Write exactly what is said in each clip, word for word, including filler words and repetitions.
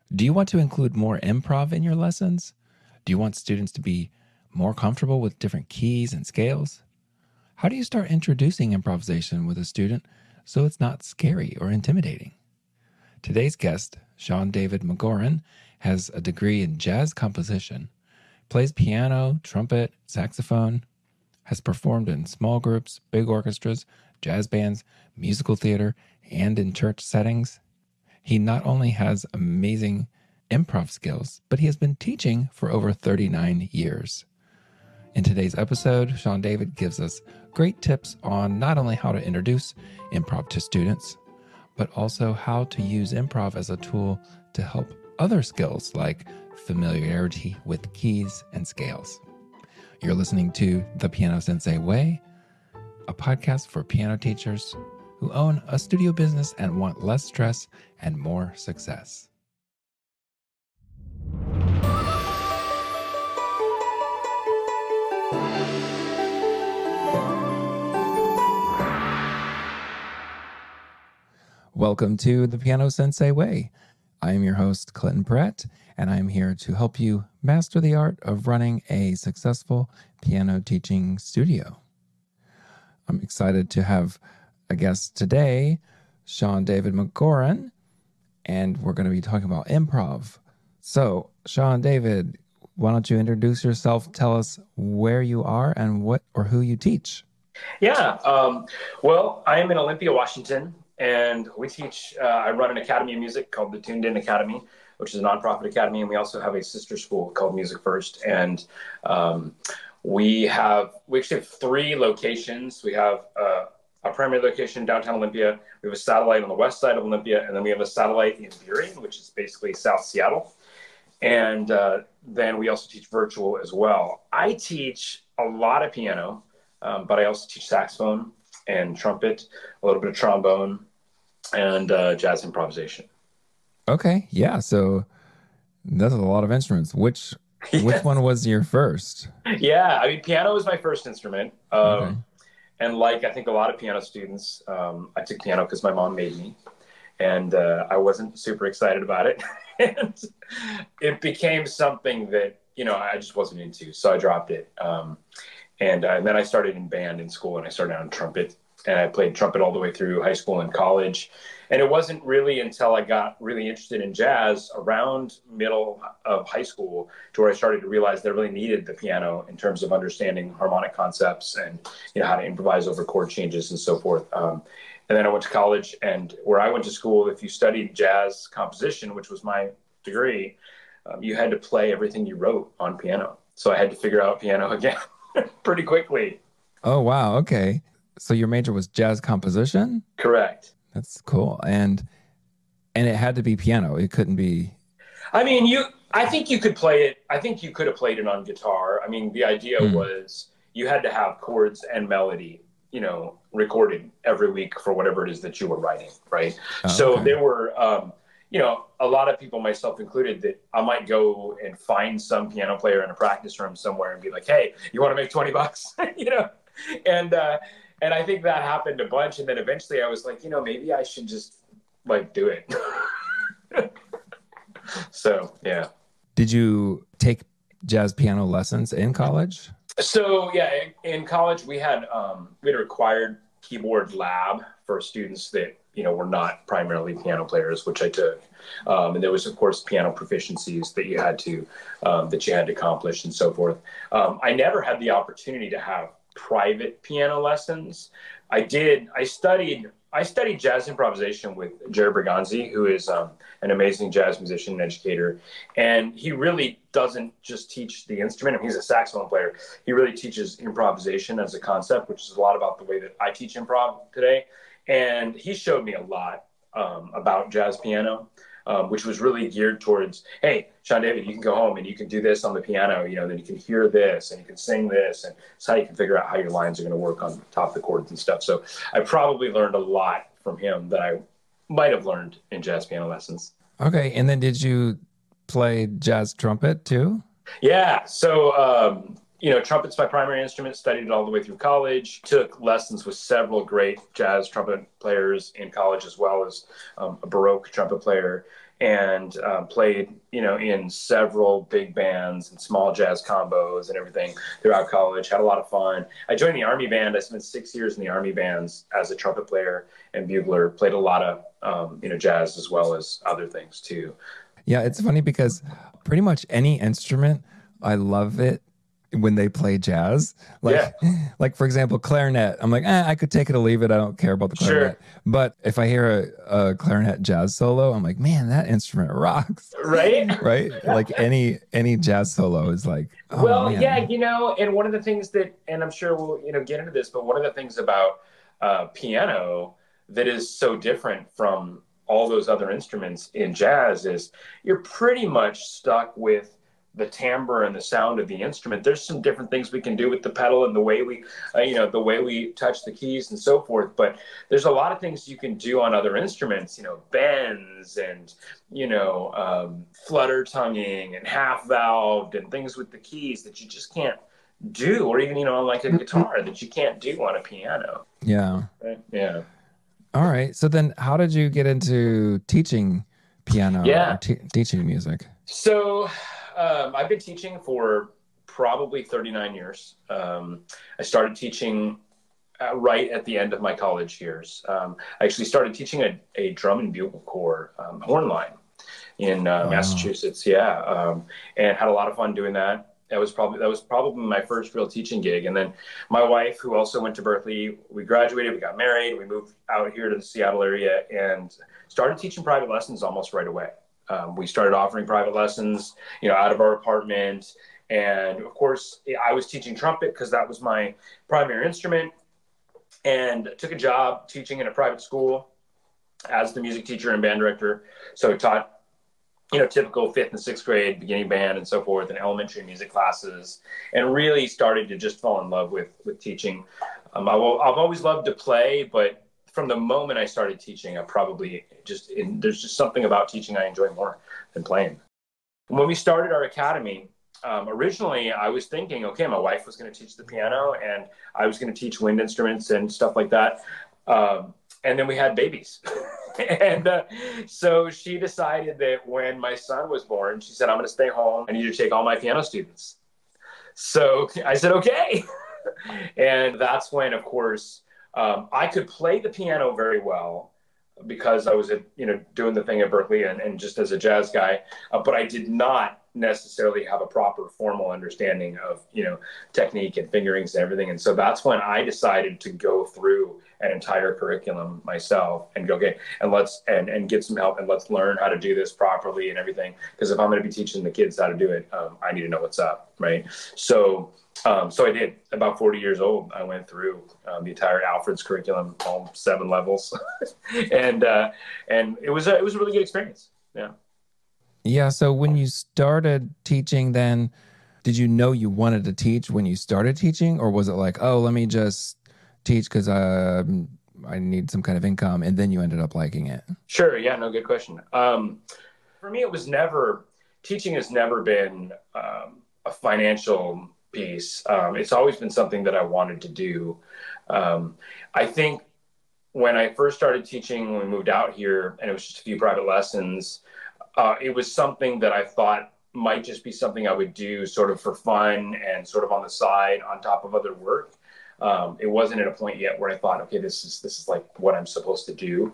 Do you want to include more improv in your lessons? Do you want students to be more comfortable with different keys and scales? How do you start introducing improvisation with a student so it's not scary or intimidating? Today's guest, Sean David McGoran, has a degree in jazz composition, plays piano, trumpet, saxophone, has performed in small groups, big orchestras, jazz bands, musical theater, and in church settings. He not only has amazing improv skills, but he has been teaching for over thirty-nine years. In today's episode, Sean David gives us great tips on not only how to introduce improv to students, but also how to use improv as a tool to help other skills like familiarity with keys and scales. You're listening to The Piano Sensei Way, a podcast for piano teachers who own a studio business and want less stress and more success. Welcome to The Piano Sensei Way. I am your host, Clinton Pratt, and I'm here to help you master the art of running a successful piano teaching studio. I'm excited to have a guest today, Sean David McGoran, and we're going to be talking about improv. So, Sean David, why don't you introduce yourself? Tell us where you are and what or who you teach. Yeah, um, well, I am in Olympia, Washington, and we teach, uh, I run an academy of music called the Tuned In Academy, which is a nonprofit academy, and we also have a sister school called Music First, and um, we have, we actually have three locations. We have uh, a primary location downtown Olympia, we have a satellite on the west side of Olympia, and then we have a satellite in Burien, which is basically South Seattle. And uh, then we also teach virtual as well. I teach a lot of piano, um, but I also teach saxophone and trumpet, a little bit of trombone, and uh, jazz improvisation. Okay, yeah, so that's a lot of instruments. Which Yes. which one was your first? Yeah, I mean, piano was my first instrument. Um, Okay. And like I think a lot of piano students, um, I took piano because my mom made me. And uh, I wasn't super excited about it. And it became something that, you know, I just wasn't into. So I dropped it. Um, and, uh, and then I started in band in school, and I started on trumpet. And I played trumpet all the way through high school and college. And it wasn't really until I got really interested in jazz around middle of high school to where I started to realize that I really needed the piano in terms of understanding harmonic concepts and, you know, how to improvise over chord changes and so forth. Um, and then I went to college, and where I went to school, if you studied jazz composition, which was my degree, um, you had to play everything you wrote on piano. So I had to figure out piano again pretty quickly. Oh, wow. Okay. So your major was jazz composition? Correct. That's cool. And and it had to be piano. It couldn't be. I mean, you. I think you could play it. I think you could have played it on guitar. I mean, the idea Hmm. was you had to have chords and melody, you know, recorded every week for whatever it is that you were writing, right? Oh, so okay. there were, um, you know, a lot of people, myself included, that I might go and find some piano player in a practice room somewhere and be like, "Hey, you want to make twenty bucks?" you know, and uh, and I think that happened a bunch. And then eventually, I was like, you know, maybe I should just like do it. So yeah. Did you take jazz piano lessons in college? So yeah, in, in college we had um, we had a required keyboard lab for students that, you know, were not primarily piano players, which I took, um, and there was of course piano proficiencies that you had to um, that you had to accomplish and so forth. Um, I never had the opportunity to have private piano lessons. I did. I studied. I studied jazz improvisation with Jerry Bergonzi, who is um, an amazing jazz musician and educator. And he really doesn't just teach the instrument. I mean, he's a saxophone player. He really teaches improvisation as a concept, which is a lot about the way that I teach improv today. And he showed me a lot um, about jazz piano, um, which was really geared towards, hey, Sean David, you can go home and you can do this on the piano, you know, then you can hear this and you can sing this, and it's how you can figure out how your lines are going to work on top of the chords and stuff. So I probably learned a lot from him that I might have learned in jazz piano lessons. Okay. And then did you play jazz trumpet too? Yeah. So, um, you know, trumpet's my primary instrument, studied it all the way through college, took lessons with several great jazz trumpet players in college, as well as um, a Baroque trumpet player. and um, played, you know, in several big bands and small jazz combos and everything throughout college. Had a lot of fun. I joined the Army band. I spent six years in the Army bands as a trumpet player and bugler. Played a lot of, um, you know, jazz as well as other things too. Yeah, it's funny because pretty much any instrument, I love it when they play jazz. Yeah, Like, like for example, clarinet. I'm like, eh, I could take it or leave it. I don't care about the sure. clarinet. But if I hear a, a clarinet jazz solo, I'm like, man, that instrument rocks. Right? Right? Like any any jazz solo is like, oh Well, yeah, man. you know, and one of the things that, and I'm sure we'll, you know, get into this, but one of the things about uh, piano that is so different from all those other instruments in jazz is you're pretty much stuck with the timbre and the sound of the instrument. There's some different things we can do with the pedal and the way we, uh, you know, the way we touch the keys and so forth. But there's a lot of things you can do on other instruments, you know, bends and, you know, um, flutter tonguing and half valved and things with the keys that you just can't do, or even, you know, on like a guitar that you can't do on a piano. Yeah. Right? Yeah. All right. So then how did you get into teaching piano or Yeah. te- teaching music? So um, I've been teaching for probably thirty-nine years. Um, I started teaching uh, right at the end of my college years. Um, I actually started teaching a, a drum and bugle corps um, horn line in uh, Wow. Massachusetts. Yeah, um, and had a lot of fun doing that. That was probably that was probably my first real teaching gig. And then my wife, who also went to Berkeley, we graduated, we got married, we moved out here to the Seattle area, and started teaching private lessons almost right away. Um, we started offering private lessons, you know, out of our apartment. And of course, I was teaching trumpet because that was my primary instrument, and took a job teaching in a private school as the music teacher and band director. So I taught, you know, typical fifth and sixth grade beginning band and so forth, and elementary music classes, and really started to just fall in love with with teaching. Um, I will, I've always loved to play, but from the moment I started teaching, I probably just in, there's just something about teaching I enjoy more than playing. When we started our academy, um, originally I was thinking, okay, my wife was going to teach the piano, and I was going to teach wind instruments and stuff like that. Um, and then we had babies. and uh, so she decided that when my son was born, she said, I'm going to stay home. I need you to take all my piano students. So I said, okay. And that's when, of course, um, I could play the piano very well because I was, you know, doing the thing at Berkeley and, and just as a jazz guy, uh, but I did not necessarily have a proper formal understanding of, you know, technique and fingerings and everything. And so that's when I decided to go through an entire curriculum myself and go, okay, and let's, and, and get some help, and let's learn how to do this properly and everything. Because if I'm going to be teaching the kids how to do it, um, I need to know what's up. Right. So, um, so I did. About forty years old, I went through um, the entire Alfred's curriculum, all seven levels, and uh, and it was a, it was a really good experience. Yeah. Yeah. So when you started teaching, then did you know you wanted to teach when you started teaching, or was it like, oh, let me just teach because uh, I need some kind of income, and then you ended up liking it? Sure. Yeah. No, good question. Um, for me, it was never teaching has never been um, a financial piece. Um, it's always been something that I wanted to do. Um, I think when I first started teaching, when we moved out here, and it was just a few private lessons, uh, it was something that I thought might just be something I would do sort of for fun and sort of on the side on top of other work. Um, it wasn't at a point yet where I thought, okay, this is this is like what I'm supposed to do.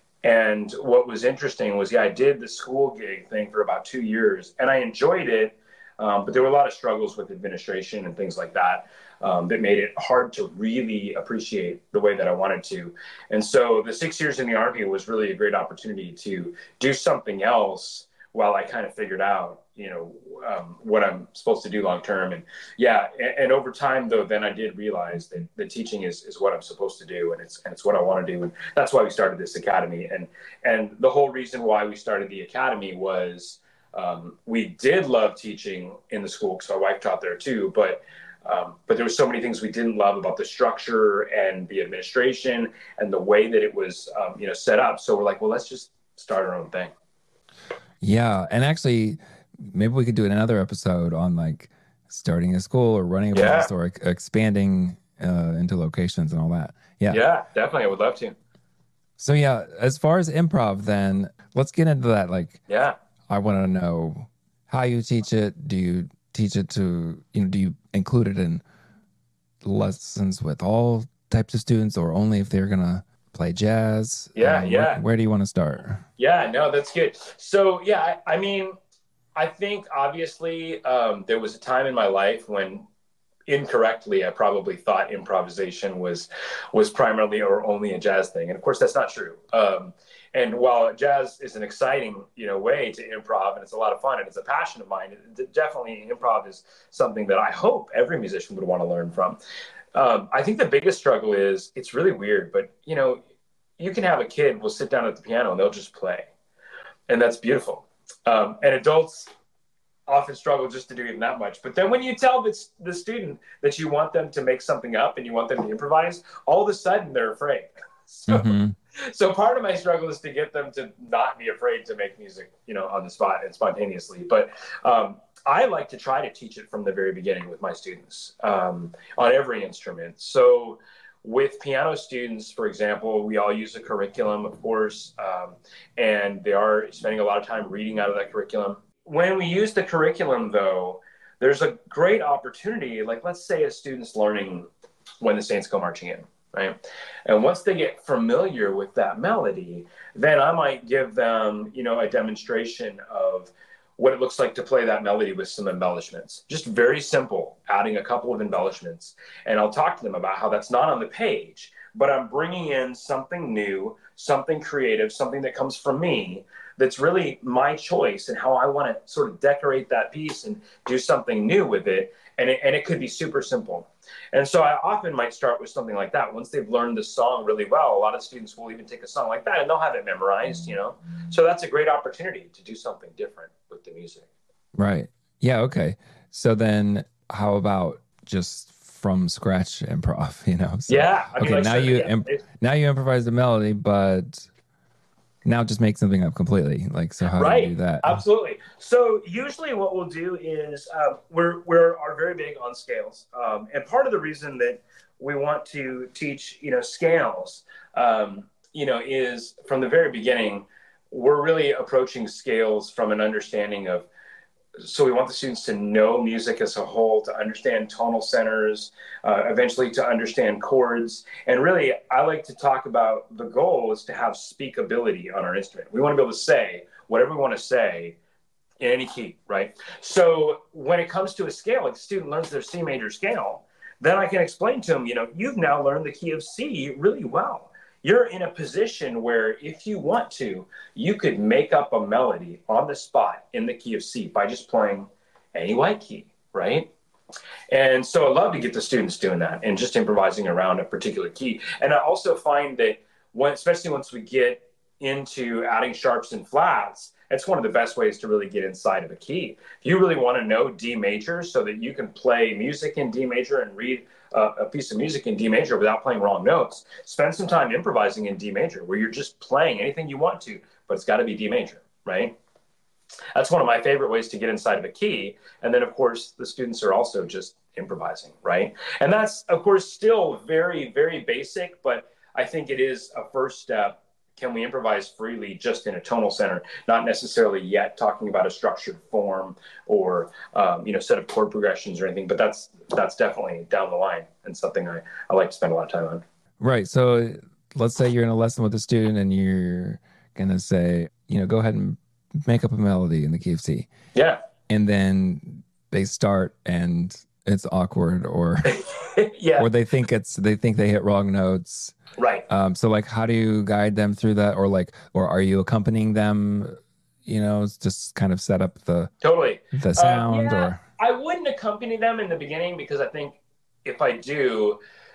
And what was interesting was, yeah, I did the school gig thing for about two years, and I enjoyed it. Um, but there were a lot of struggles with administration and things like that um, that made it hard to really appreciate the way that I wanted to. And so the six years in the Army was really a great opportunity to do something else while I kind of figured out, you know, um, what I'm supposed to do long term. And yeah, and, and over time, though, then I did realize that the teaching is is what I'm supposed to do, and it's and it's what I want to do, and that's why we started this academy. And and the whole reason why we started the academy was um, we did love teaching in the school because my wife taught there too, but um, but there were so many things we didn't love about the structure and the administration and the way that it was, um, you know, set up. So we're like, well, let's just start our own thing. Yeah. And actually, maybe we could do another episode on like starting a school or running a Yeah, business or e- expanding uh, into locations and all that. Yeah. yeah, definitely. I would love to. So yeah, as far as improv, then let's get into that. Like, Yeah. I want to know how you teach it. Do you teach it to, you know, do you include it in lessons with all types of students or only if they're going to play jazz? Yeah. Um, where, Yeah. where do you want to start? Yeah. No, that's good. So, yeah, I, I mean, I think obviously um, there was a time in my life when incorrectly I probably thought improvisation was was primarily or only a jazz thing, and of course that's not true. Um, and while jazz is an exciting, you know, way to improv, and it's a lot of fun, and it's a passion of mine, it, definitely improv is something that I hope every musician would want to learn from. Um, I think the biggest struggle is it's really weird, but you know, you can have a kid will sit down at the piano and they'll just play, and that's beautiful. Um, and adults often struggle just to do even that much. But then when you tell the, the student that you want them to make something up and you want them to improvise, all of a sudden they're afraid. So, Mm-hmm. so part of my struggle is to get them to not be afraid to make music, you know, on the spot and spontaneously. But um, I like to try to teach it from the very beginning with my students um, on every instrument. So with piano students, for example, we all use a curriculum, of course, um, and they are spending a lot of time reading out of that curriculum. When we use the curriculum, though, there's a great opportunity. Like, let's say a student's learning When the Saints Go Marching In, right? And once they get familiar with that melody, then I might give them, you know, a demonstration of what it looks like to play that melody with some embellishments. Just very simple, adding a couple of embellishments. And I'll talk to them about how that's not on the page, but I'm bringing in something new, something creative, something that comes from me that's really my choice and how I want to sort of decorate that piece and do something new with it. And it, and it could be super simple. And so I often might start with something like that. Once they've learned the song really well, a lot of students will even take a song like that and they'll have it memorized, you know? So that's a great opportunity to do something different with the music. Right. Yeah. Okay. So then how about just from scratch improv, you know? So, Yeah. I mean, okay. like Now I said, you, yeah, imp- it- now you improvise the melody, but now just make something up completely. Like, so how do Right. you do that? Absolutely. So usually what we'll do is um, we're we're are very big on scales, um, and part of the reason that we want to teach, you know, scales, um, you know, is from the very beginning we're really approaching scales from an understanding of. So we want the students to know music as a whole, to understand tonal centers, uh, eventually to understand chords. And really, I like to talk about the goal is to have speakability on our instrument. We want to be able to say whatever we want to say in any key, right? So when it comes to a scale, like a student learns their C major scale, then I can explain to them, you know, you've now learned the key of C really well. You're in a position where if you want to, you could make up a melody on the spot in the key of C by just playing any white key, right? And so I love to get the students doing that and just improvising around a particular key. And I also find that when, especially once we get into adding sharps and flats, it's one of the best ways to really get inside of a key. If you really want to know D major so that you can play music in D major and read uh, a piece of music in D major without playing wrong notes, spend some time improvising in D major where you're just playing anything you want to, but it's got to be D major, right? That's one of my favorite ways to get inside of a key. And then, of course, the students are also just improvising, right? And that's, of course, still very, very basic, but I think it is a first step. Can we improvise freely just in a tonal center, not necessarily yet talking about a structured form or, um, you know, set of chord progressions or anything, but that's that's definitely down the line and something I, I like to spend a lot of time on. Right. So let's say you're in a lesson with a student and you're going to say, you know, go ahead and make up a melody in the key of C. Yeah. And then they start and it's awkward or yeah. or they think it's they think they hit wrong notes. Right. Um, so like how do you guide them through that? Or like or are you accompanying them, you know, just kind of set up the totally the sound uh, yeah, or I wouldn't accompany them in the beginning because I think if I do,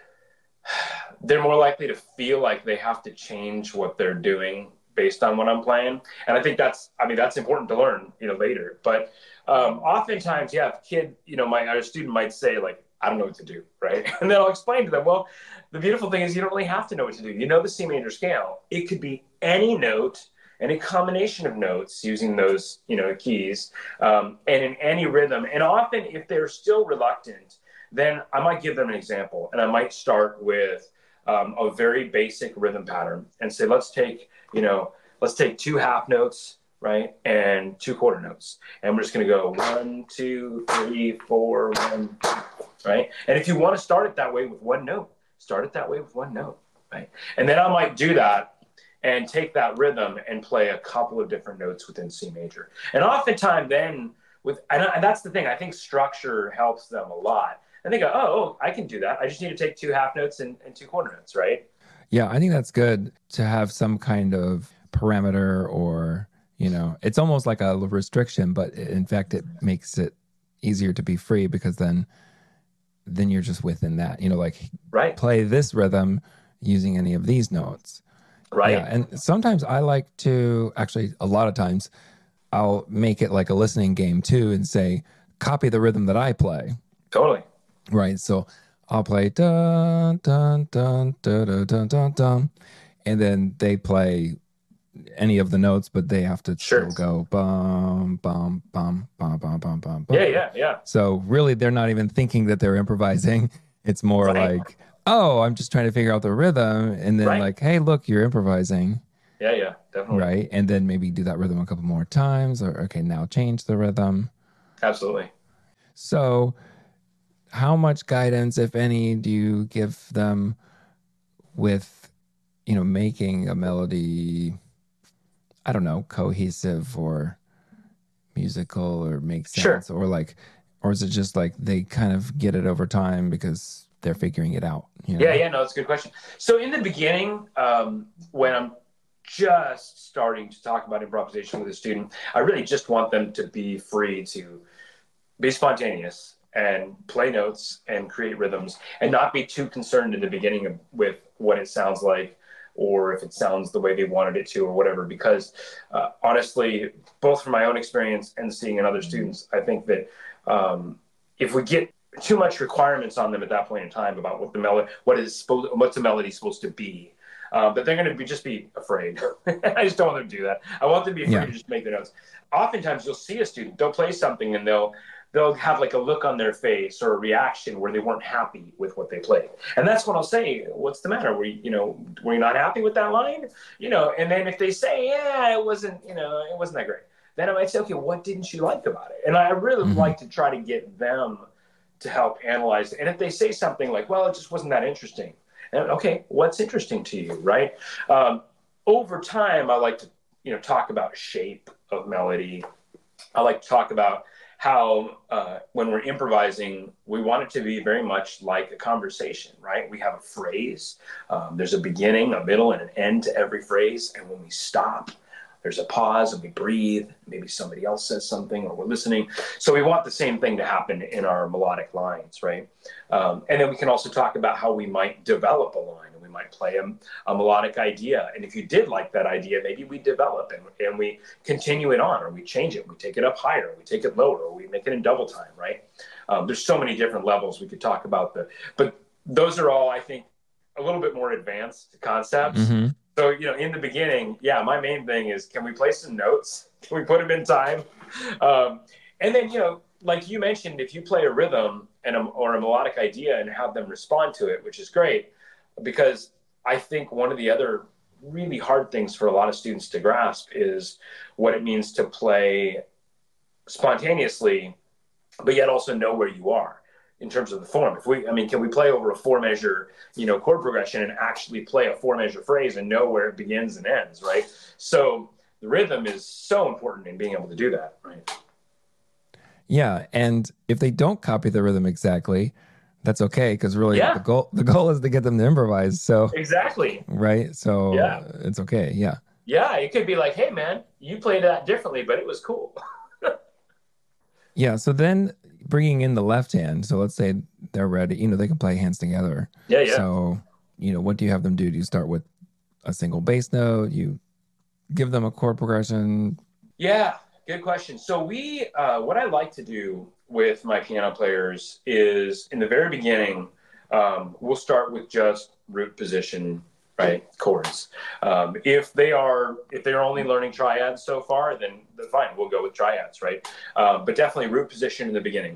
they're more likely to feel like they have to change what they're doing based on what I'm playing. And I think that's, I mean, that's important to learn, you know, later. But um, oftentimes, yeah, if a kid, you know, my a student might say like, I don't know what to do, right? And then I'll explain to them, well, the beautiful thing is you don't really have to know what to do. You know the C major scale. It could be any note, any combination of notes using those, you know, keys, um, and in any rhythm. And often if they're still reluctant, then I might give them an example. And I might start with um, a very basic rhythm pattern and say, let's take, you know, let's take two half notes, right, and two quarter notes. And we're just going to go one, two, three, four, one, two, right? And if you want to start it that way with one note, start it that way with one note, right? And then I might do that and take that rhythm and play a couple of different notes within C major. And oftentimes then with, and, and that's the thing, I think structure helps them a lot. And they go, oh, oh, I can do that. I just need to take two half notes and, and two quarter notes, right? Yeah, I think that's good to have some kind of parameter, or, you know, it's almost like a restriction, but in fact, it makes it easier to be free, because then then you're just within that, you know, like right. play this rhythm using any of these notes. Right. Yeah. And sometimes I like to, actually, a lot of times, I'll make it like a listening game too and say, copy the rhythm that I play. Totally. Right. So I'll play dun, dun, dun, dun, dun, dun, dun, dun. And then they play any of the notes, but they have to sure. still go bum, bum, bum, bum, bum, bum, bum, bum. Yeah, yeah, yeah. So really, they're not even thinking that they're improvising. It's more right. like, oh, I'm just trying to figure out the rhythm. And then right. like, hey, look, you're improvising. Yeah, yeah, definitely. Right. And then maybe do that rhythm a couple more times, or, okay, now change the rhythm. Absolutely. So how much guidance, if any, do you give them with, you know, making a melody, I don't know, cohesive or musical, or make sense? Sure. Or like, or is it just like they kind of get it over time because they're figuring it out? You know? Yeah, yeah, no, that's a good question. So in the beginning, um, when I'm just starting to talk about improvisation with a student, I really just want them to be free to be spontaneous and play notes and create rhythms, and not be too concerned in the beginning of, with what it sounds like, or if it sounds the way they wanted it to, or whatever. Because uh, honestly, both from my own experience and seeing in other students, I think that um, if we get too much requirements on them at that point in time about what the melody, what is supposed, what's the melody supposed to be, uh, but they're going to be just be afraid. I just don't want them to do that. I want them to be afraid yeah. to just make their notes. Oftentimes, you'll see a student, they'll play something and they'll they'll have like a look on their face or a reaction where they weren't happy with what they played. And that's when I'll say, what's the matter? Were you, you know, were you not happy with that line? You know, and then if they say, yeah, it wasn't, you know, it wasn't that great, then I might say, okay, what didn't you like about it? And I really mm-hmm. like to try to get them to help analyze it. And if they say something like, well, it just wasn't that interesting. And okay, what's interesting to you, right? Um, over time, I like to, you know, talk about shape of melody. I like to talk about how uh, when we're improvising, we want it to be very much like a conversation, right? We have a phrase. Um, there's a beginning, a middle, and an end to every phrase. And when we stop, there's a pause and we breathe. Maybe somebody else says something, or we're listening. So we want the same thing to happen in our melodic lines, right? Um, and then we can also talk about how we might develop a line. Might play a, a melodic idea, and if you did like that idea, maybe we develop and, and we continue it on, or we change it, we take it up higher, we take it lower, or we make it in double time, right? Um, there's so many different levels we could talk about, the but those are all, I think, a little bit more advanced concepts. Mm-hmm. So, you know, in the beginning, yeah, my main thing is, can we play some notes? Can we put them in time? Um, and then, you know, like you mentioned, if you play a rhythm and a, or a melodic idea and have them respond to it, which is great. Because I think one of the other really hard things for a lot of students to grasp is what it means to play spontaneously, but yet also know where you are in terms of the form. If we, I mean, can we play over a four measure, you know, chord progression and actually play a four measure phrase and know where it begins and ends, right? So the rhythm is so important in being able to do that, right? Yeah, and if they don't copy the rhythm exactly, that's okay, because really yeah. the goal the goal is to get them to improvise. So exactly, right. So yeah. it's okay. Yeah. Yeah, it could be like, hey man, you played that differently, but it was cool. Yeah. So then bringing in the left hand. So let's say they're ready. You know, they can play hands together. Yeah, yeah. So you know, what do you have them do? Do you start with a single bass note? You give them a chord progression? Yeah, good question. So we, uh, what I like to do with my piano players is in the very beginning, um, we'll start with just root position, right, chords. Um, if they are, if they're only learning triads so far, then, then fine, we'll go with triads, right? Um, but definitely root position in the beginning.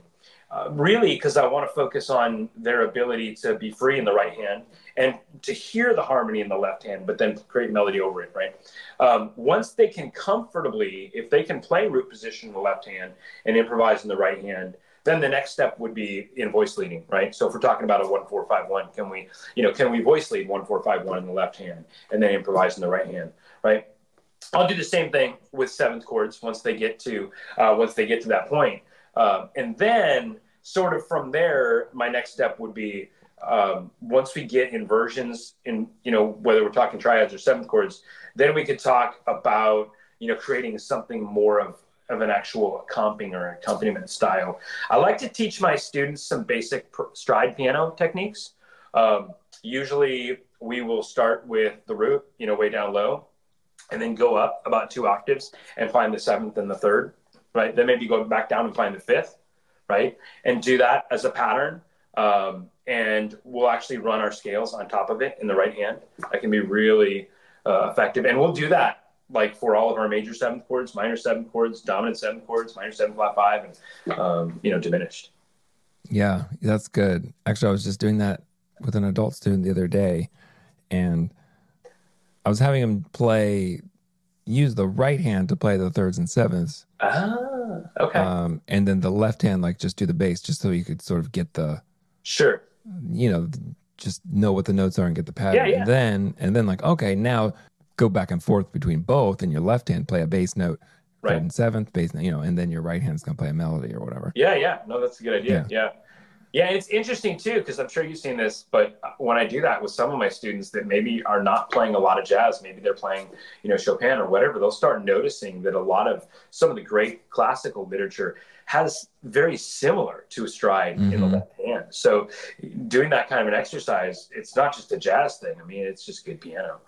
Uh, really, because I want to focus on their ability to be free in the right hand and to hear the harmony in the left hand, but then create melody over it, right? Um, once they can comfortably, if they can play root position in the left hand and improvise in the right hand, then the next step would be in voice leading, right? So if we're talking about a one four five one, can we, you know, can we voice lead one four five one in the left hand and then improvise in the right hand, right? I'll do the same thing with seventh chords once they get to uh, once they get to that point. Um, and then sort of from there, my next step would be um, once we get inversions in, you know, whether we're talking triads or seventh chords, then we could talk about, you know, creating something more of, of an actual comping or accompaniment style. I like to teach my students some basic stride piano techniques. Um, usually we will start with the root, you know, way down low, and then go up about two octaves and find the seventh and the third, right? Then maybe go back down and find the fifth, right? And do that as a pattern. Um, and we'll actually run our scales on top of it in the right hand. That can be really uh, effective. And we'll do that like for all of our major seventh chords, minor seventh chords, dominant seventh chords, minor seven flat five, and, um, you know, diminished. Yeah, that's good. Actually, I was just doing that with an adult student the other day, and I was having him play, use the right hand to play the thirds and sevenths. Ah, okay. Um, and then the left hand, like just do the bass, just so you could sort of get the, sure, you know, just know what the notes are and get the pattern. Yeah, yeah. And then, and then like, okay, now go back and forth between both, and your left hand play a bass note, right, third and seventh bass note, you know, and then your right hand's gonna play a melody or whatever. Yeah, yeah. No, that's a good idea. Yeah. Yeah. Yeah, it's interesting too, because I'm sure you've seen this, but when I do that with some of my students that maybe are not playing a lot of jazz, maybe they're playing, you know, Chopin or whatever, they'll start noticing that a lot of some of the great classical literature has very similar to a stride mm-hmm. in the left hand. So doing that kind of an exercise, it's not just a jazz thing. I mean, it's just good piano.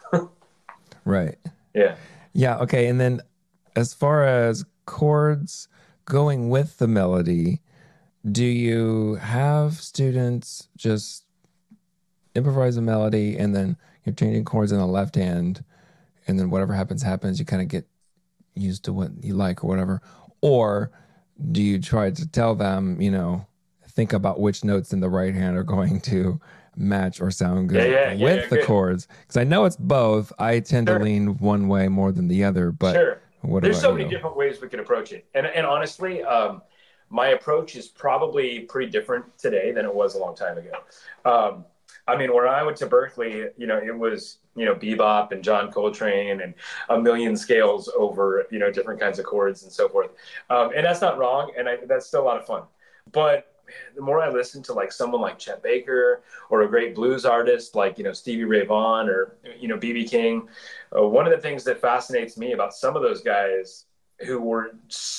Right. Yeah. Yeah. Okay. And then as far as chords going with the melody, do you have students just improvise a melody and then you're changing chords in the left hand, and then whatever happens, happens, you kind of get used to what you like or whatever? Or do you try to tell them, you know, think about which notes in the right hand are going to match or sound good yeah, yeah, with yeah, the good. chords? Because I know it's both. I tend sure. to lean one way more than the other, but sure. what There's about so many you? different ways we can approach it. And, and honestly, um, my approach is probably pretty different today than it was a long time ago. Um, I mean, when I went to Berklee, you know, it was, you know, bebop and John Coltrane and a million scales over, you know, different kinds of chords and so forth. Um, and that's not wrong. And I, that's still a lot of fun. But the more I listen to like someone like Chet Baker or a great blues artist like, you know, Stevie Ray Vaughan or, you know, B B King, uh, one of the things that fascinates me about some of those guys who were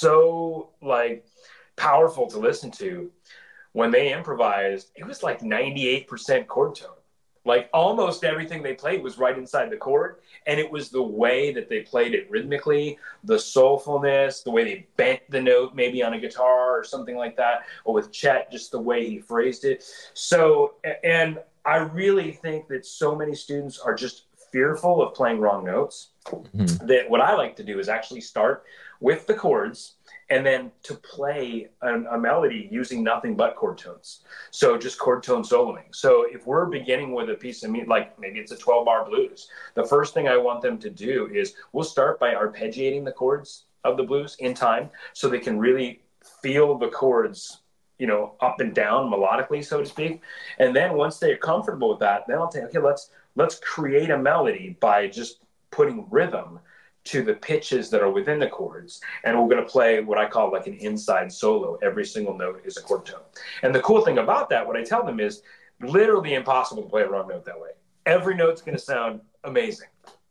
so like powerful to listen to, when they improvised, it was like ninety-eight percent chord tone. Like almost everything they played was right inside the chord. And it was the way that they played it rhythmically, the soulfulness, the way they bent the note maybe on a guitar or something like that. Or with Chet, just the way he phrased it. So, and I really think that so many students are just fearful of playing wrong notes. Mm-hmm. That what I like to do is actually start with the chords and then to play a, a melody using nothing but chord tones. So just chord tone soloing. So if we're beginning with a piece of music, like maybe it's a twelve bar blues, the first thing I want them to do is we'll start by arpeggiating the chords of the blues in time so they can really feel the chords, you know, up and down melodically, so to speak. And then once they're comfortable with that, then I'll say, okay, let's, let's create a melody by just putting rhythm to the pitches that are within the chords. And we're going to play what I call like an inside solo. Every single note is a chord tone. And the cool thing about that, what I tell them is literally impossible to play a wrong note that way. Every note's going to sound amazing.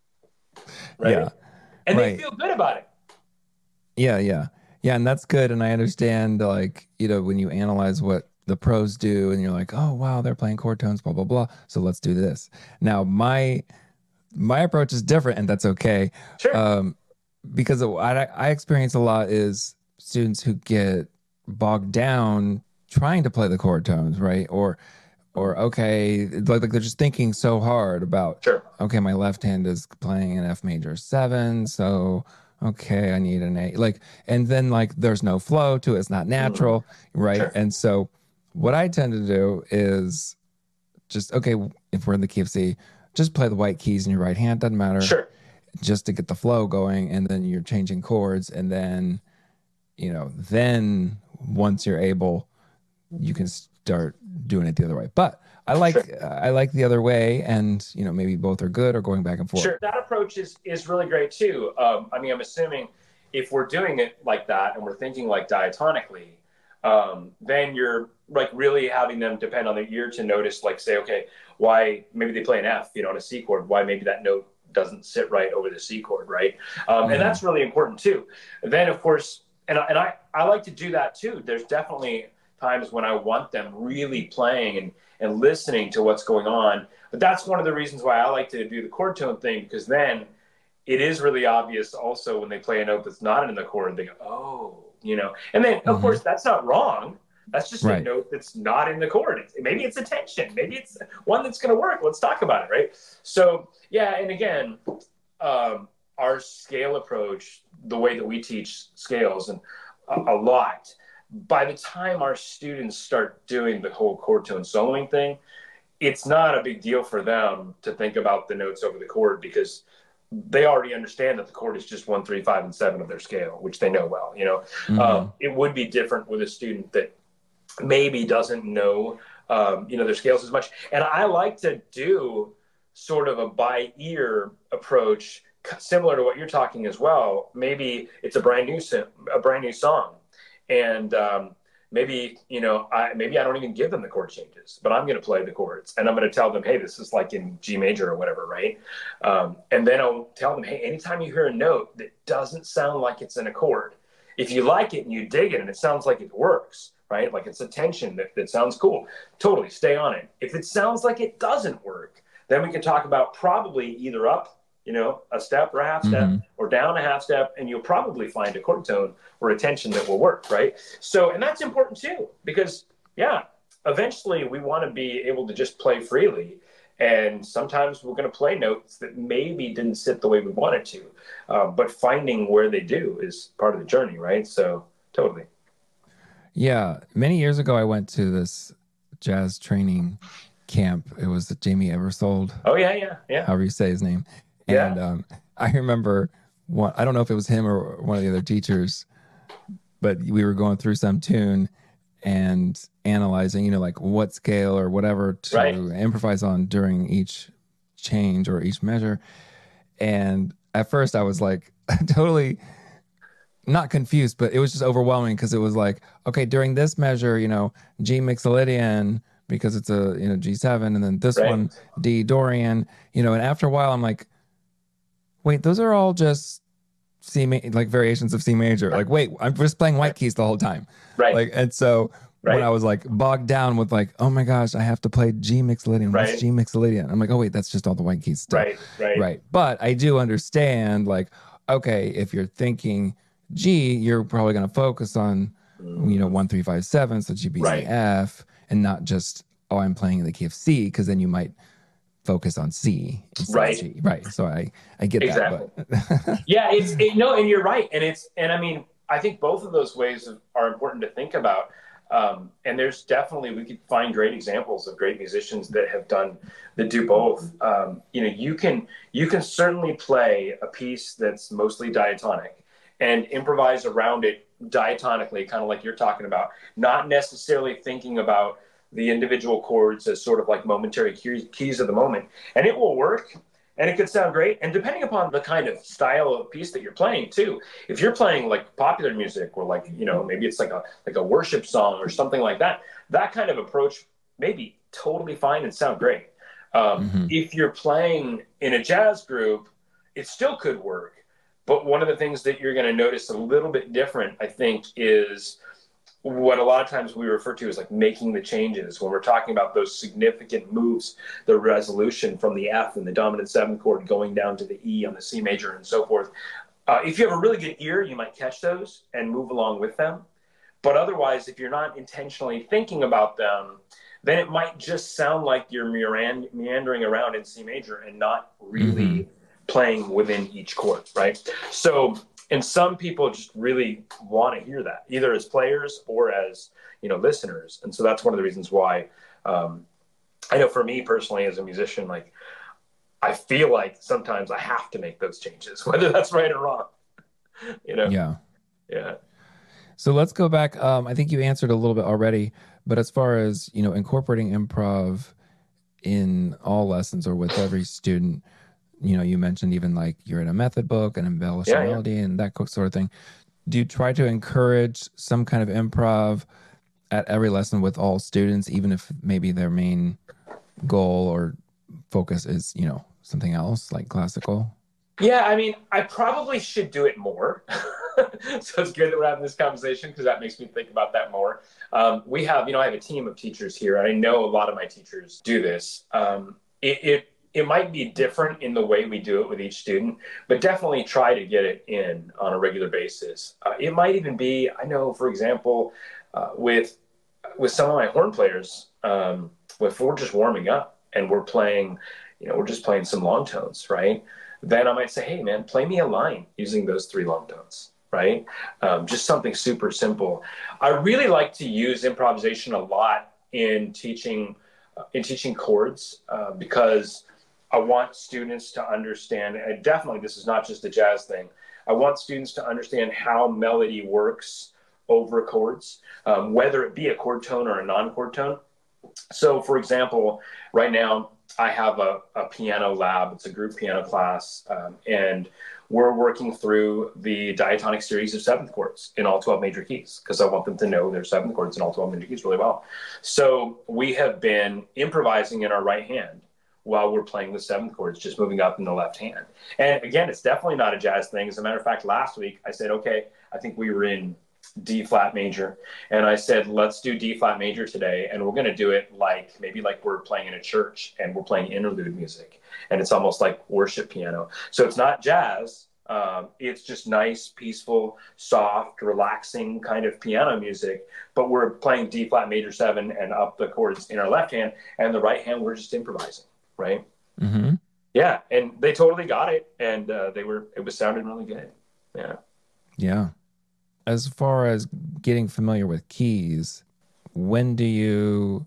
Right? Yeah. And right. they feel good about it. Yeah, yeah. Yeah, and that's good. And I understand, like, you know, when you analyze what the pros do and you're like, oh, wow, they're playing chord tones, blah, blah, blah. So let's do this. Now, my... My approach is different, and that's okay. Sure. Um, because what I, I experience a lot is students who get bogged down trying to play the chord tones, right? Or, or okay, like, like they're just thinking so hard about, sure. okay, my left hand is playing an F major seven, so okay, I need an A. Like, and then like there's no flow to it. It's not Mm, natural, right? sure. And so what I tend to do is just, okay, if we're in the key of C, just play the white keys in your right hand, doesn't matter, Sure. just to get the flow going. And then you're changing chords. And then, you know, then once you're able, you can start doing it the other way. But I Sure. like, I like the other way. And, you know, maybe both are good or going back and forth. Sure. That approach is is really great too. Um, I mean, I'm assuming if we're doing it like that and we're thinking like diatonically, um, then you're like really having them depend on their ear to notice, like say, okay, why maybe they play an F, you know, on a C chord, why maybe that note doesn't sit right over the C chord, right? Um, and Mm-hmm. that's really important too. Then of course, and and I I like to do that too. There's definitely times when I want them really playing and and listening to what's going on. But that's one of the reasons why I like to do the chord tone thing, because then it is really obvious also when they play a note that's not in the chord, they go, oh, you know. And then, of Mm-hmm. course, that's not wrong. That's just a Right. note that's not in the chord. It's, maybe it's a tension. Maybe it's one that's going to work. Let's talk about it, right? So, yeah, and again, um, our scale approach, the way that we teach scales, and a, a lot, by the time our students start doing the whole chord tone soloing thing, it's not a big deal for them to think about the notes over the chord, because they already understand that the chord is just one, three, five, and seven of their scale, which they know well. You know, Mm-hmm. um, it would be different with a student that maybe doesn't know, um, you know, their scales as much. And I like to do sort of a by ear approach, similar to what you're talking as well. Maybe it's a brand new a brand new song, and um, maybe you know, I maybe I don't even give them the chord changes, but I'm going to play the chords, and I'm going to tell them, hey, this is like in G major or whatever, right? Um, and then I'll tell them, hey, anytime you hear a note that doesn't sound like it's in a chord, if you like it and you dig it and it sounds like it works, right? Like it's a tension that, that sounds cool, totally stay on it. If it sounds like it doesn't work, then we can talk about probably either up, you know, a step or a half step, Mm-hmm. or down a half step, and you'll probably find a chord tone or a tension that will work, right? So, and that's important too, because yeah, eventually we want to be able to just play freely. And sometimes we're going to play notes that maybe didn't sit the way we wanted to, uh, but finding where they do is part of the journey, right? So, totally. Yeah, many years ago, I went to this jazz training camp. It was Jamie Eversold, Oh yeah, yeah, yeah, however you say his name. And yeah. um, I remember one, I don't know if it was him or one of the other teachers, but we were going through some tune and analyzing, you know, like what scale or whatever Right. to improvise on during each change or each measure. And at first, I was like totally not confused, but it was just overwhelming because it was like, okay, during this measure, you know, G Mixolydian because it's a, you know, G seven, and then this Right. one D Dorian, you know, and after a while I'm like, wait, those are all just C ma- like variations of C major. Like, wait, I'm just playing white keys the whole time. Right. Like, and so when Right. I was like bogged down with like, oh my gosh, I have to play G Mixolydian. What's Right. G Mixolydian? I'm like, oh wait, that's just all the white keys still. Right. Right. Right. But I do understand like, okay, if you're thinking G, you're probably going to focus on, you know, Mm, one, three, five, seven, so G, B, C, right. F, and not just, oh, I'm playing in the key of C, because then you might focus on C instead of Right. G. Right. So I, I get that, Exactly. but Yeah. It's it, no, and you're right, and it's and I mean I think both of those ways of, are important to think about. Um, and there's definitely we could find great examples of great musicians that have done that do both. Um, you know, you can you can certainly play a piece that's mostly diatonic and improvise around it diatonically, kind of like you're talking about, not necessarily thinking about the individual chords as sort of like momentary keys of the moment, and it will work and it could sound great. And depending upon the kind of style of piece that you're playing too, if you're playing like popular music or like, you know, maybe it's like a like a worship song or something like that, that kind of approach may be totally fine and sound great. Um, hmm if you're playing in a jazz group, it still could work. But one of the things that you're going to notice a little bit different, I think, is what a lot of times we refer to as like making the changes when we're talking about those significant moves, the resolution from the F and the dominant seven chord going down to the E on the C major and so forth. Uh, if you have a really good ear, you might catch those and move along with them. But otherwise, if you're not intentionally thinking about them, then it might just sound like you're meandering around in C major and not hmm really playing within each chord, right? So and some people just really want to hear that, either as players or as, you know, listeners. And so that's one of the reasons why, um, I know for me personally as a musician, like I feel like sometimes I have to make those changes, whether that's right or wrong, you know? Yeah. Yeah. So let's go back. Um, I think you answered a little bit already, but as far as, you know, incorporating improv in all lessons or with every student, you know, you mentioned even like you're in a method book and embellish a Yeah, yeah. melody and that sort of thing. Do you try to encourage some kind of improv at every lesson with all students, even if maybe their main goal or focus is, you know, something else like classical? Yeah, I mean, I probably should do it more. So it's good that we're having this conversation because that makes me think about that more. Um, we have, you know, I have a team of teachers here, and I know a lot of my teachers do this. Um, it, it it might be different in the way we do it with each student, but definitely try to get it in on a regular basis. Uh, it might even be, I know, for example, uh, with with some of my horn players, um, if we're just warming up and we're playing, you know, we're just playing some long tones, right? Then I might say, hey, man, play me a line using those three long tones, right? Um, just something super simple. I really like to use improvisation a lot in teaching uh, in teaching chords uh, because I want students to understand, and definitely this is not just a jazz thing, I want students to understand how melody works over chords, um, whether it be a chord tone or a non-chord tone. So, for example, right now I have a, a piano lab. It's a group piano class, um, and we're working through the diatonic series of seventh chords in all twelve major keys because I want them to know their seventh chords in all twelve major keys really well. So we have been improvising in our right hand while we're playing the seventh chords, just moving up in the left hand. And again, it's definitely not a jazz thing. As a matter of fact, last week I said, okay, I think we were in D flat major. And I said, let's do D flat major today. And we're going to do it like maybe like we're playing in a church and we're playing interlude music. And it's almost like worship piano. So it's not jazz. Um, it's just nice, peaceful, soft, relaxing kind of piano music. But we're playing D flat major seven and up the chords in our left hand. And the right hand, we're just improvising. Right. Mm-hmm. Yeah. And they totally got it. And uh, they were, it was sounding really good. Yeah. Yeah. As far as getting familiar with keys, when do you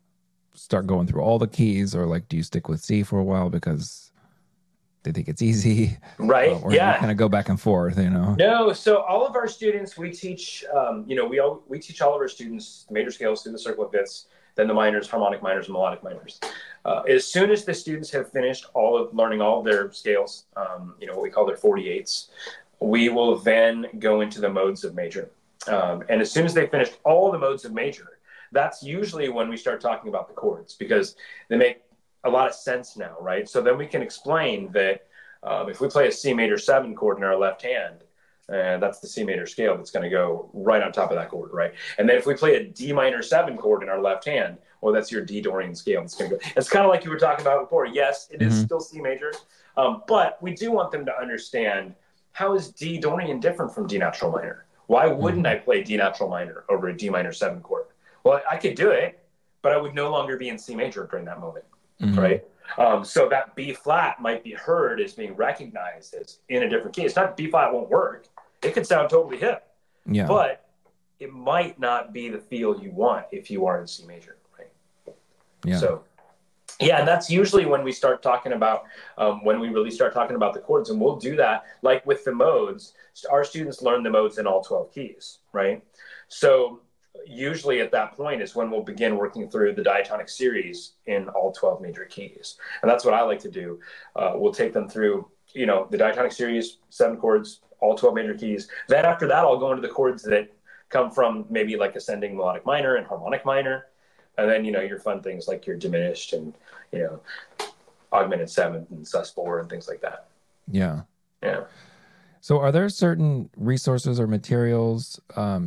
start going through all the keys, or like do you stick with C for a while because they think it's easy? Right. Uh, or yeah. you kind of go back and forth, you know? No. So all of our students, we teach, um, you know, we all, we teach all of our students the major scales through the circle of fifths, then the minors, harmonic minors, and melodic minors. Uh, as soon as the students have finished all of learning all of their scales, um, you know, what we call their forty-eights, we will then go into the modes of major. Um, and as soon as they finish all the modes of major, that's usually when we start talking about the chords because they make a lot of sense now, right? So then we can explain that um, if we play a C major seven chord in our left hand, and that's the C major scale that's going to go right on top of that chord, right? And then if we play a D minor seven chord in our left hand, well, that's your D Dorian scale. It's going to go. It's kind of like you were talking about before. Yes, it is Mm-hmm. still C major, um, but we do want them to understand how is D Dorian different from D natural minor. Why wouldn't Mm-hmm. I play D natural minor over a D minor seven chord? Well, I could do it, but I would no longer be in C major during that moment, Mm-hmm. right? Um, so that B flat might be heard as being recognized as in a different key. It's not B flat won't work. It could sound totally hip, Yeah. but it might not be the feel you want if you are in C major, right? Yeah. So, yeah, and that's usually when we start talking about, um, when we really start talking about the chords, and we'll do that like with the modes. Our students learn the modes in all twelve keys, right? So usually at that point is when we'll begin working through the diatonic series in all twelve major keys. And that's what I like to do. Uh, we'll take them through, you know, the diatonic series, seven chords, all twelve major keys. Then after that, I'll go into the chords that come from maybe like ascending melodic minor and harmonic minor. And then, you know, your fun things like your diminished and, you know, augmented seventh and sus four and things like that. Yeah. Yeah. So are there certain resources or materials um,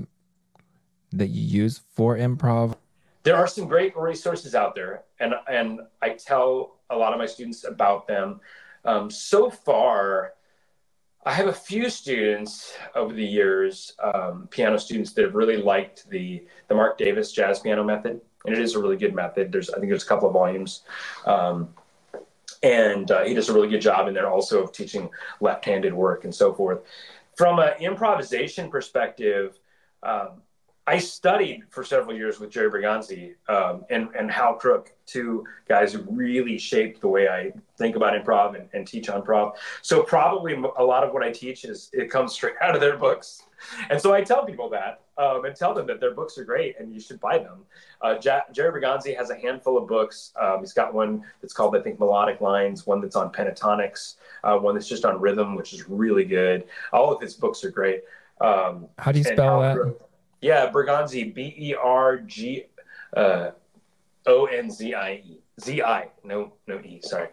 that you use for improv? There are some great resources out there, and and I tell a lot of my students about them. Um, so far, I have a few students over the years, um, piano students that have really liked the the Mark Davis jazz piano method, and it is a really good method. There's I think there's a couple of volumes, um, and uh, he does a really good job in there also of teaching left-handed work and so forth. From an improvisation perspective, um, I studied for several years with Jerry Bergonzi um, and, and Hal Crook, two guys who really shaped the way I think about improv and, and teach improv. So probably a lot of what I teach is it comes straight out of their books. And so I tell people that um, and tell them that their books are great and you should buy them. Uh, J- Jerry Bergonzi has a handful of books. Um, he's got one that's called, I think, Melodic Lines, one that's on pentatonics, uh, one that's just on rhythm, which is really good. All of his books are great. Um, How do you and spell Hal that? Crook, yeah, Bergonzi, B E R G uh, O N Z I E. Z I, no, no E, sorry.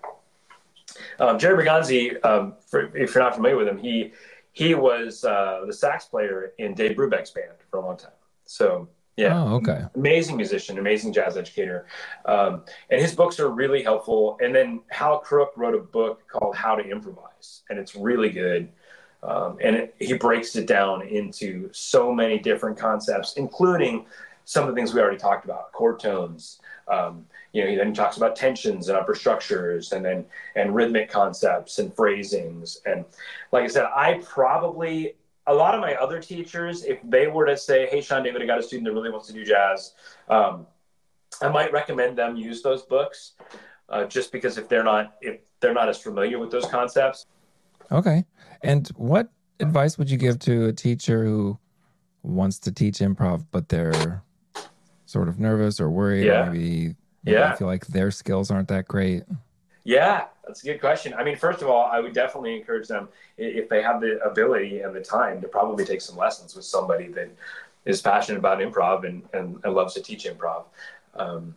Um, Jerry Bergonzi, um, for, if you're not familiar with him, he he was uh, the sax player in Dave Brubeck's band for a long time. So, yeah. Oh, okay. Amazing musician, amazing jazz educator. Um, and his books are really helpful. And then Hal Crook wrote a book called How to Improvise, and it's really good. Um, and it, he breaks it down into so many different concepts, including some of the things we already talked about, chord tones. Um, you know, he then talks about tensions and upper structures, and then and rhythmic concepts and phrasings. And like I said, I probably a lot of my other teachers, if they were to say, "Hey, Sean David, I got a student that really wants to do jazz," um, I might recommend them use those books, uh, just because if they're not if they're not as familiar with those concepts. Okay. And what advice would you give to a teacher who wants to teach improv, but they're sort of nervous or worried, Yeah. or maybe, maybe Yeah. they feel like their skills aren't that great? Yeah, that's a good question. I mean, first of all, I would definitely encourage them, if they have the ability and the time, to probably take some lessons with somebody that is passionate about improv and, and, and loves to teach improv. Um,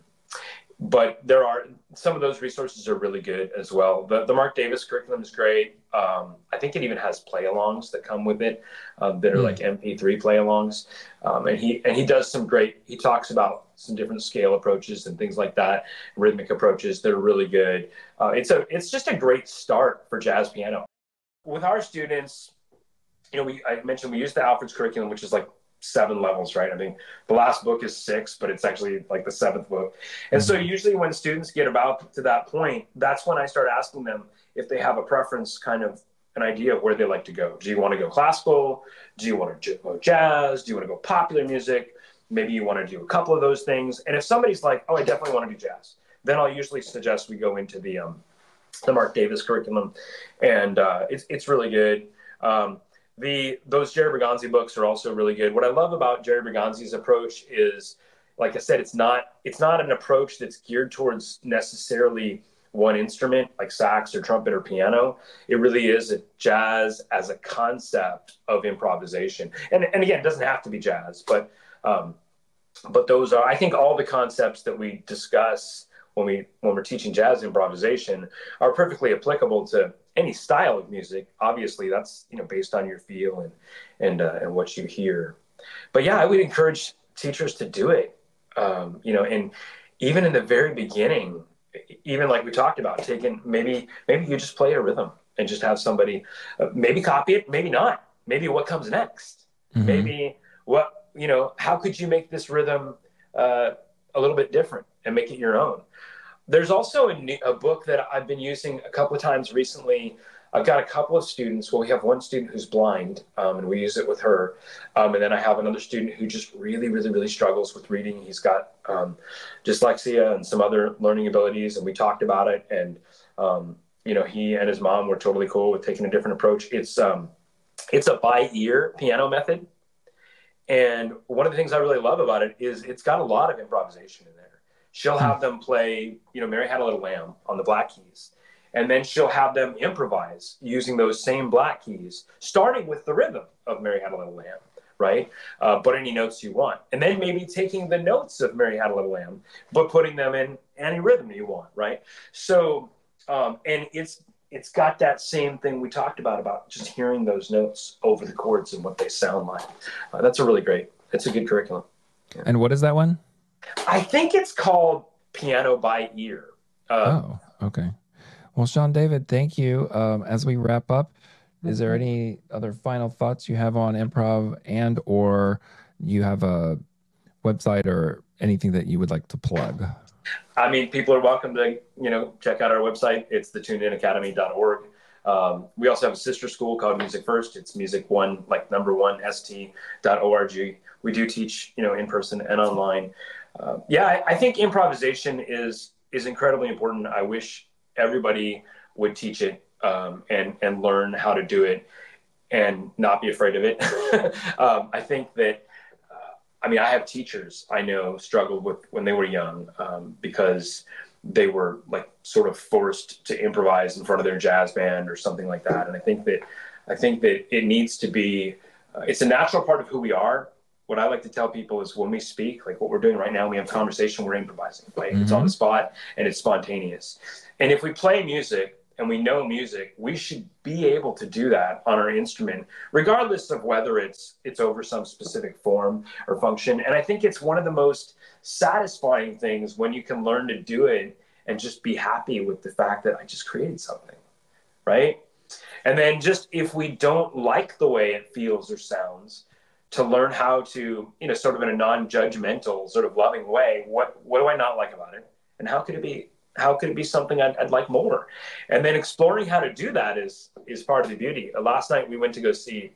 but there are some of those resources are really good as well. The, the Mark Davis curriculum is great. Um, I think it even has play-alongs that come with it um, that are Hmm. like M P three play-alongs. Um, and he and he does some great. He talks about some different scale approaches and things like that, rhythmic approaches that are really good. Uh, it's a it's just a great start for jazz piano. With our students, you know, we I mentioned we use the Alfred's curriculum, which is like seven levels, right? I mean, the last book is six, but it's actually like the seventh book. And so usually when students get about to that point, that's when I start asking them if they have a preference, kind of an idea of where they like to go. Do you want to go classical? Do you want to go jazz? Do you want to go popular music? Maybe you want to do a couple of those things. And if somebody's like, oh, I definitely want to do jazz, then I'll usually suggest we go into the um, the Mark Davis curriculum. And uh, it's, it's really good. Um, The those Jerry Bergonzi books are also really good. What I love about Jerry Bergonzi's approach is, like I said, it's not it's not an approach that's geared towards necessarily one instrument like sax or trumpet or piano. It really is a jazz as a concept of improvisation. And and again, it doesn't have to be jazz, but um, but those are, I think, all the concepts that we discuss when we when we're teaching jazz improvisation are perfectly applicable to any style of music. Obviously, that's, you know, based on your feel and and uh, and what you hear. But yeah, I would encourage teachers to do it. Um, you know, and even in the very beginning, even like we talked about, taking maybe maybe you just play a rhythm and just have somebody uh, maybe copy it, maybe not. Maybe what comes next. Mhm. Maybe what you know. How could you make this rhythm uh, a little bit different and make it your own? There's also a, new, a book that I've been using a couple of times recently. I've got a couple of students. Well, we have one student who's blind, um, and we use it with her. Um, and then I have another student who just really, really, really struggles with reading. He's got um, dyslexia and some other learning abilities, and we talked about it. And um, you know, he and his mom were totally cool with taking a different approach. It's um, it's a by ear piano method, and one of the things I really love about it is it's got a lot of improvisation in there. She'll have them play, you know, Mary Had a Little Lamb on the black keys. And then she'll have them improvise using those same black keys, starting with the rhythm of Mary Had a Little Lamb, right? Uh, but any notes you want. And then maybe taking the notes of Mary Had a Little Lamb, but putting them in any rhythm you want, right? So, um, and it's it's got that same thing we talked about, about just hearing those notes over the chords and what they sound like. Uh, that's a really great, it's a good curriculum. Yeah. And what is that one? I think it's called Piano by Ear. Uh, oh, okay. Well, Sean David, thank you. Um, as we wrap up, is there any other final thoughts you have on improv, and or you have a website or anything that you would like to plug? I mean, people are welcome to, you know, check out our website. It's the tuned in academy dot org. Um, we also have a sister school called Music First. It's music one, like number one, st dot org. We do teach, you know, in person and online. Uh, yeah, I, I think improvisation is is incredibly important. I wish everybody would teach it um, and and learn how to do it and not be afraid of it. um, I think that uh, I mean I have teachers I know struggled with when they were young um, because they were like sort of forced to improvise in front of their jazz band or something like that. And I think that I think that it needs to be uh, it's a natural part of who we are. What I like to tell people is when we speak, like what we're doing right now, we have conversation, we're improvising, right? Mm-hmm. It's on the spot and it's spontaneous. And if we play music and we know music, we should be able to do that on our instrument, regardless of whether it's it's over some specific form or function. And I think it's one of the most satisfying things when you can learn to do it and just be happy with the fact that I just created something, right? And then just if we don't like the way it feels or sounds, to learn how to, you know, sort of in a non-judgmental, sort of loving way, what what do I not like about it, and how could it be how could it be something I'd, I'd like more? And then exploring how to do that is is part of the beauty. Uh, last night we went to go see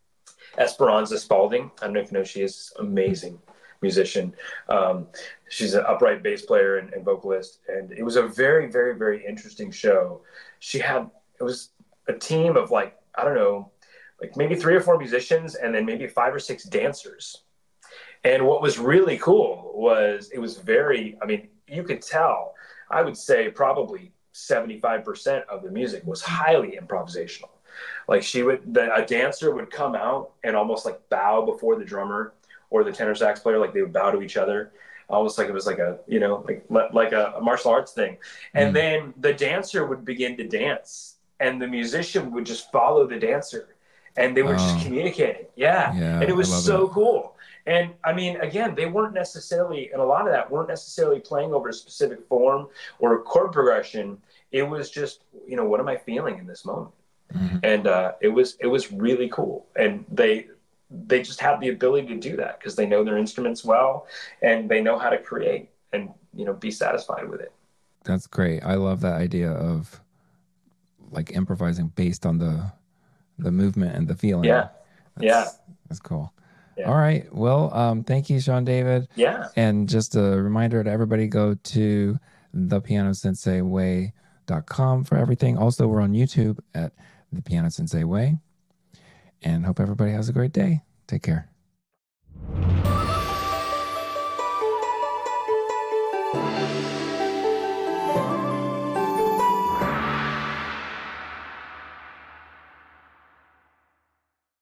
Esperanza Spalding. I don't know if you know, she is amazing musician. Um, she's an upright bass player and, and vocalist, and it was a very, very, very interesting show. She had it was a team of like I don't know. like maybe three or four musicians and then maybe five or six dancers. And what was really cool was it was very, I mean, you could tell, I would say probably seventy-five percent of the music was highly improvisational. Like she would, the, a dancer would come out and almost like bow before the drummer or the tenor sax player, like they would bow to each other. Almost like it was like a, you know, like, like a, a martial arts thing. And mm. then the dancer would begin to dance and the musician would just follow the dancer. And they were oh. just communicating. Yeah. yeah. And it was so that. cool. And I mean, again, they weren't necessarily, and a lot of that weren't necessarily playing over a specific form or a chord progression. It was just, you know, what am I feeling in this moment? Mm-hmm. And uh, it was, it was really cool. And they, they just have the ability to do that because they know their instruments well and they know how to create and, you know, be satisfied with it. That's great. I love that idea of like improvising based on the, the movement and the feeling. Yeah. That's, yeah. That's cool. Yeah. All right. Well, um, thank you, Sean David. Yeah. And just a reminder to everybody, go to the piano sensei way dot com for everything. Also, we're on YouTube at The Piano Sensei Way. And hope everybody has a great day. Take care.